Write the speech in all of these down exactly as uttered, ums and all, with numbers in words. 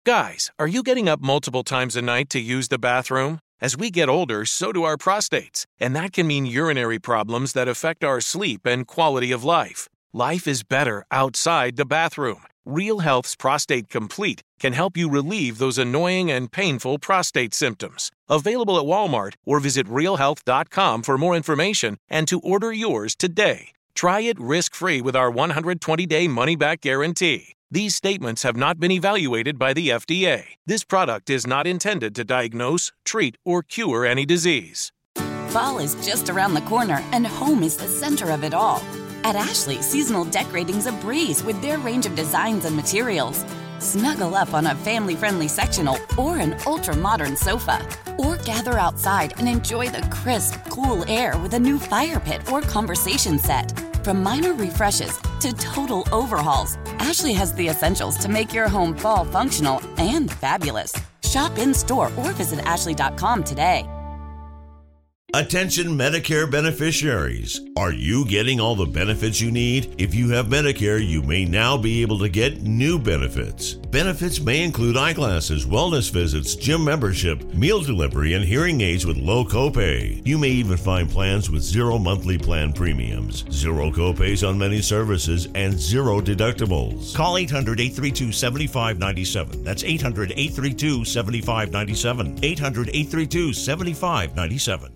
Guys, are you getting up multiple times a night to use the bathroom? As we get older, so do our prostates, and that can mean urinary problems that affect our sleep and quality of life. Life is better outside the bathroom. Real Health's Prostate Complete can help you relieve those annoying and painful prostate symptoms. Available at Walmart or visit real health dot com for more information and to order yours today. Try it risk-free with our one hundred twenty day money-back guarantee. These statements have not been evaluated by the F D A. This product is not intended to diagnose, treat, or cure any disease. Fall is just around the corner, and home is the center of it all. At Ashley, seasonal decorating's a breeze with their range of designs and materials. Snuggle up on a family-friendly sectional or an ultra-modern sofa. Or gather outside and enjoy the crisp, cool air with a new fire pit or conversation set. From minor refreshes to total overhauls, Ashley has the essentials to make your home fall functional and fabulous. Shop in-store or visit ashley dot com today. Attention Medicare beneficiaries. Are you getting all the benefits you need? If you have Medicare, you may now be able to get new benefits. Benefits may include eyeglasses, wellness visits, gym membership, meal delivery, and hearing aids with low copay. You may even find plans with zero monthly plan premiums, zero copays on many services, and zero deductibles. Call eight hundred, eight three two, seven five nine seven. That's eight hundred, eight three two, seven five nine seven. eight hundred, eight three two, seven five nine seven.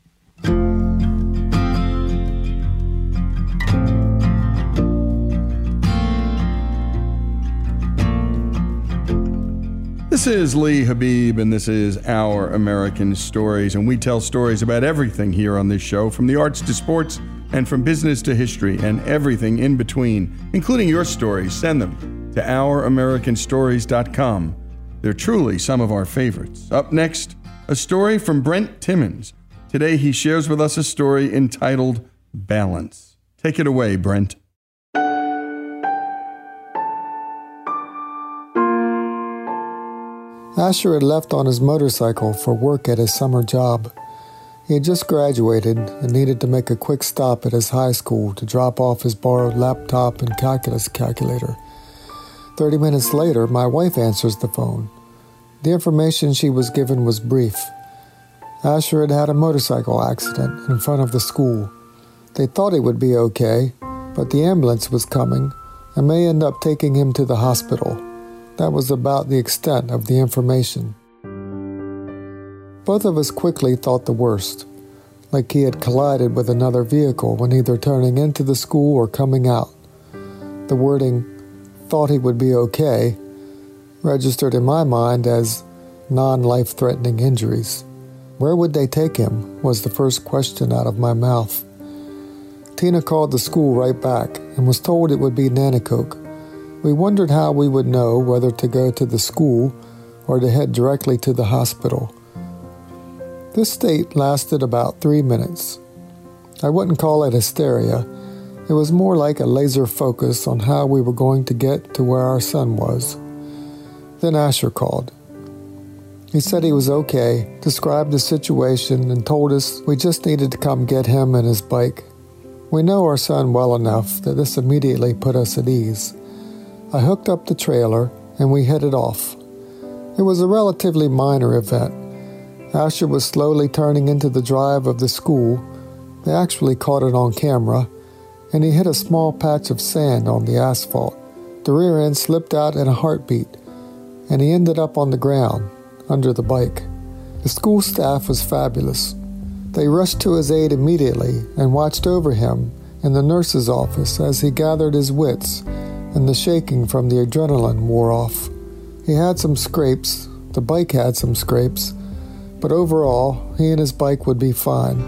This is Lee Habib, and this is Our American Stories, and we tell stories about everything here on this show, from the arts to sports, and from business to history, and everything in between, including your stories. Send them to our american stories dot com. They're truly some of our favorites. Up next, a story from Brent Timmons. Today, he shares with us a story entitled Balance. Take it away, Brent. Asher had left on his motorcycle for work at his summer job. He had just graduated and needed to make a quick stop at his high school to drop off his borrowed laptop and calculus calculator. Thirty minutes later, my wife answers the phone. The information she was given was brief. Asher had had a motorcycle accident in front of the school. They thought he would be okay, but the ambulance was coming and may end up taking him to the hospital. That was about the extent of the information. Both of us quickly thought the worst, like he had collided with another vehicle when either turning into the school or coming out. The wording, "thought he would be okay," registered in my mind as non-life-threatening injuries. Where would they take him, was the first question out of my mouth. Tina called the school right back and was told it would be Nanticoke. We wondered how we would know whether to go to the school or to head directly to the hospital. This state lasted about three minutes. I wouldn't call it hysteria. It was more like a laser focus on how we were going to get to where our son was. Then Asher called. He said he was okay, described the situation, and told us we just needed to come get him and his bike. We know our son well enough that this immediately put us at ease. I hooked up the trailer and we headed off. It was a relatively minor event. Asher was slowly turning into the drive of the school. They actually caught it on camera, and he hit a small patch of sand on the asphalt. The rear end slipped out in a heartbeat, and he ended up on the ground, under the bike. The school staff was fabulous. They rushed to his aid immediately and watched over him in the nurse's office as he gathered his wits and the shaking from the adrenaline wore off. He had some scrapes, the bike had some scrapes, but overall, he and his bike would be fine.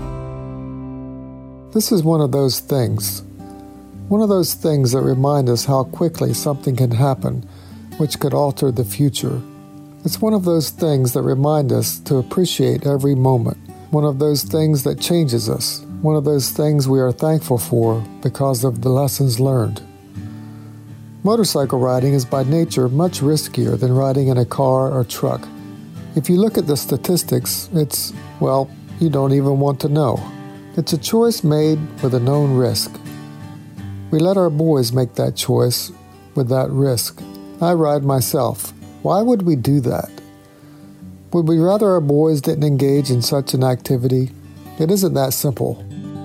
This is one of those things. One of those things that remind us how quickly something can happen, which could alter the future. It's one of those things that remind us to appreciate every moment. One of those things that changes us. One of those things we are thankful for because of the lessons learned. Motorcycle riding is by nature much riskier than riding in a car or truck. If you look at the statistics, it's, well, you don't even want to know. It's a choice made with a known risk. We let our boys make that choice with that risk. I ride myself. Why would we do that? Would we rather our boys didn't engage in such an activity? It isn't that simple.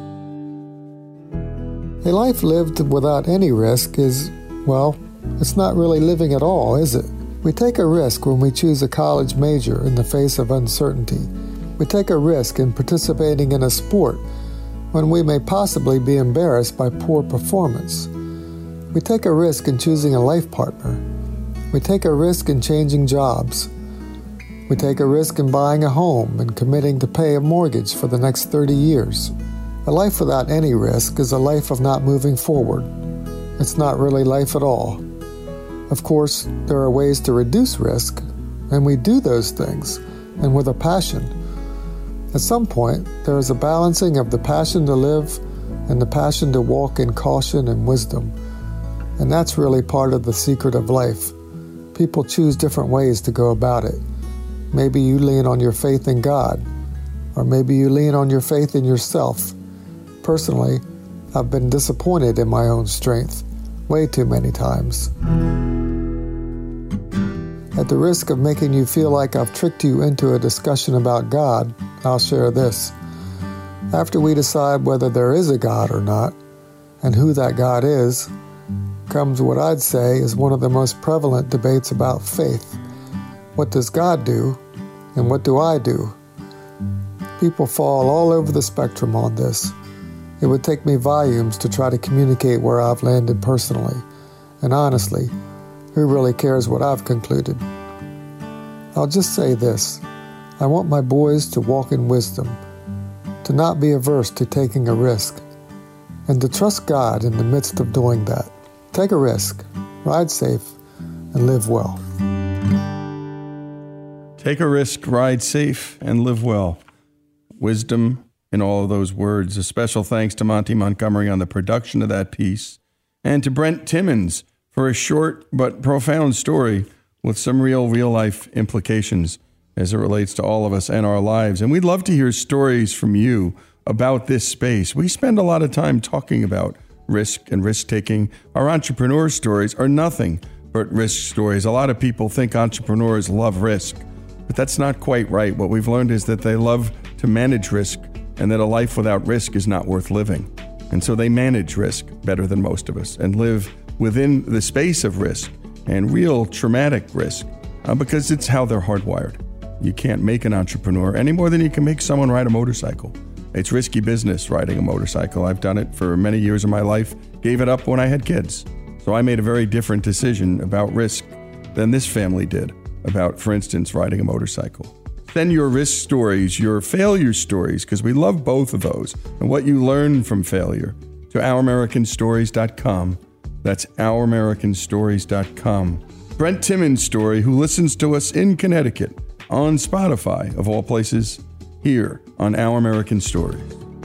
A life lived without any risk is, well, it's not really living at all, is it? We take a risk when we choose a college major in the face of uncertainty. We take a risk in participating in a sport when we may possibly be embarrassed by poor performance. We take a risk in choosing a life partner. We take a risk in changing jobs. We take a risk in buying a home and committing to pay a mortgage for the next thirty years. A life without any risk is a life of not moving forward. It's not really life at all. Of course, there are ways to reduce risk, and we do those things, and with a passion. At some point, there is a balancing of the passion to live and the passion to walk in caution and wisdom. And that's really part of the secret of life. People choose different ways to go about it. Maybe you lean on your faith in God, or maybe you lean on your faith in yourself. Personally, I've been disappointed in my own strength way too many times. At the risk of making you feel like I've tricked you into a discussion about God, I'll share this. After we decide whether there is a God or not, and who that God is, comes what I'd say is one of the most prevalent debates about faith. What does God do, and what do I do? People fall all over the spectrum on this. It would take me volumes to try to communicate where I've landed personally. And honestly, who really cares what I've concluded? I'll just say this. I want my boys to walk in wisdom, to not be averse to taking a risk, and to trust God in the midst of doing that. Take a risk, ride safe, and live well. Take a risk, ride safe, and live well. Wisdom in all of those words. A special thanks to Monty Montgomery on the production of that piece, and to Brent Timmons for a short but profound story with some real, real-life implications as it relates to all of us and our lives. And we'd love to hear stories from you about this space. We spend a lot of time talking about risk and risk-taking. Our entrepreneur stories are nothing but risk stories. A lot of people think entrepreneurs love risk, but that's not quite right. What we've learned is that they love to manage risk, and that a life without risk is not worth living. And so they manage risk better than most of us and live within the space of risk and real traumatic risk uh, because it's how they're hardwired. You can't make an entrepreneur any more than you can make someone ride a motorcycle. It's risky business riding a motorcycle. I've done it for many years of my life, gave it up when I had kids. So I made a very different decision about risk than this family did about, for instance, riding a motorcycle. Send your risk stories, your failure stories, because we love both of those, and what you learn from failure, to our american stories dot com. That's our american stories dot com. Brent Timmons' story, who listens to us in Connecticut on Spotify, of all places, here on Our American Stories.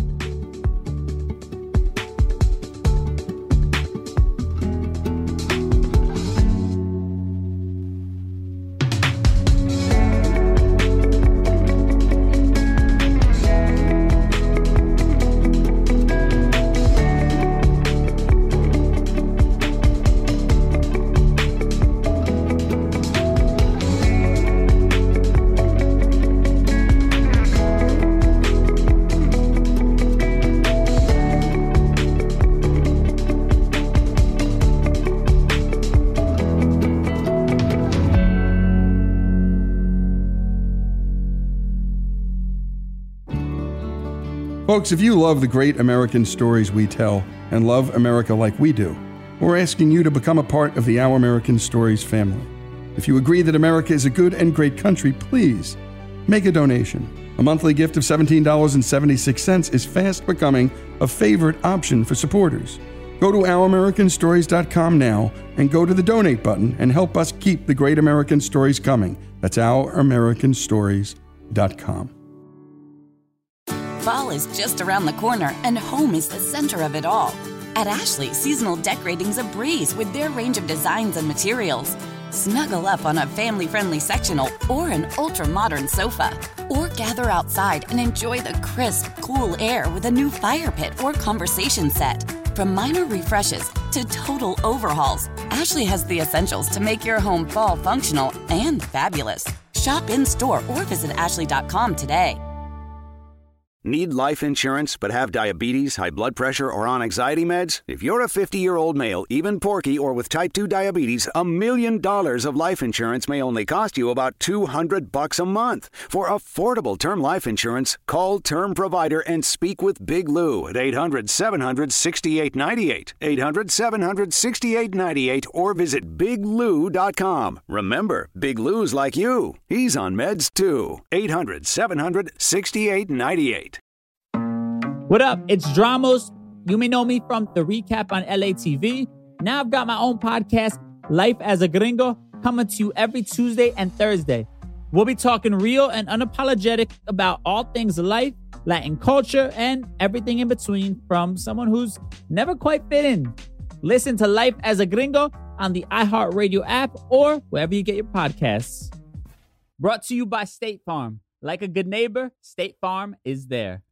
Folks, if you love the great American stories we tell and love America like we do, we're asking you to become a part of the Our American Stories family. If you agree that America is a good and great country, please make a donation. A monthly gift of seventeen dollars and seventy-six cents is fast becoming a favorite option for supporters. Go to our american stories dot com now and go to the donate button and help us keep the great American stories coming. That's our american stories dot com. Fall is just around the corner, and home is the center of it all. At Ashley, seasonal decorating's a breeze with their range of designs and materials. Snuggle up on a family-friendly sectional or an ultra-modern sofa. Or gather outside and enjoy the crisp, cool air with a new fire pit or conversation set. From minor refreshes to total overhauls, Ashley has the essentials to make your home fall functional and fabulous. Shop in-store or visit ashley dot com today. Need life insurance but have diabetes, high blood pressure, or on anxiety meds? If you're a fifty-year-old male, even porky, or with type two diabetes, a million dollars of life insurance may only cost you about two hundred bucks a month. For affordable term life insurance, call Term Provider and speak with Big Lou at eight hundred, seven hundred, sixty-eight ninety-eight, eight hundred, seven hundred, sixty-eight ninety-eight, or visit big lou dot com. Remember, Big Lou's like you. He's on meds too. eight hundred, seven hundred, sixty-eight ninety-eight. What up? It's Dramos. You may know me from the recap on L A T V. Now I've got my own podcast, Life as a Gringo, coming to you every Tuesday and Thursday. We'll be talking real and unapologetic about all things life, Latin culture, and everything in between from someone who's never quite fit in. Listen to Life as a Gringo on the iHeartRadio app or wherever you get your podcasts. Brought to you by State Farm. Like a good neighbor, State Farm is there.